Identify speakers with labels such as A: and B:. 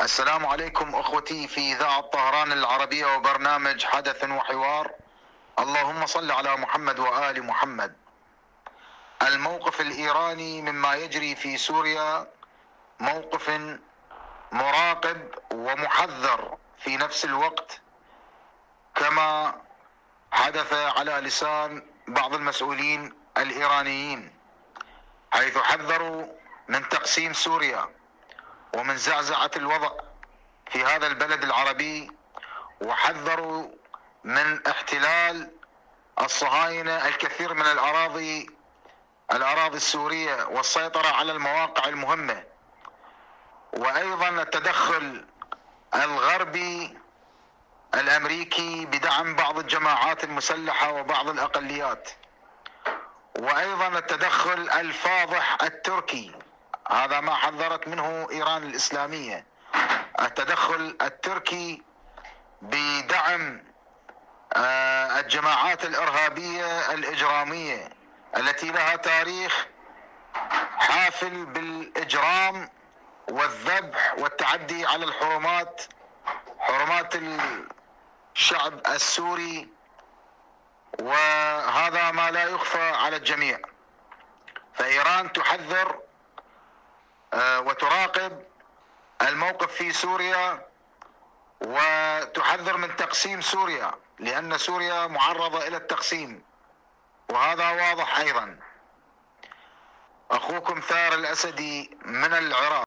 A: السلام عليكم أخوتي في إذاعة طهران العربية وبرنامج حدث وحوار. اللهم صل على محمد وآل محمد. الموقف الإيراني مما يجري في سوريا موقف مراقب ومحذر في نفس الوقت، كما حدث على لسان بعض المسؤولين الإيرانيين، حيث حذروا من تقسيم سوريا ومن زعزعة الوضع في هذا البلد العربي، وحذروا من احتلال الصهاينة الكثير من الأراضي السورية والسيطرة على المواقع المهمة، وأيضا التدخل الغربي الأمريكي بدعم بعض الجماعات المسلحة وبعض الأقليات، وأيضا التدخل الفاضح التركي. هذا ما حذرت منه إيران الإسلامية، التدخل التركي بدعم الجماعات الإرهابية الإجرامية التي لها تاريخ حافل بالإجرام والذبح والتعدي على حرمات الشعب السوري، وهذا ما لا يخفى على الجميع. فإيران تحذر وتراقب الموقف في سوريا، وتحذر من تقسيم سوريا، لأن سوريا معرضة إلى التقسيم، وهذا واضح أيضا. أخوكم ثار الأسدي من العراق.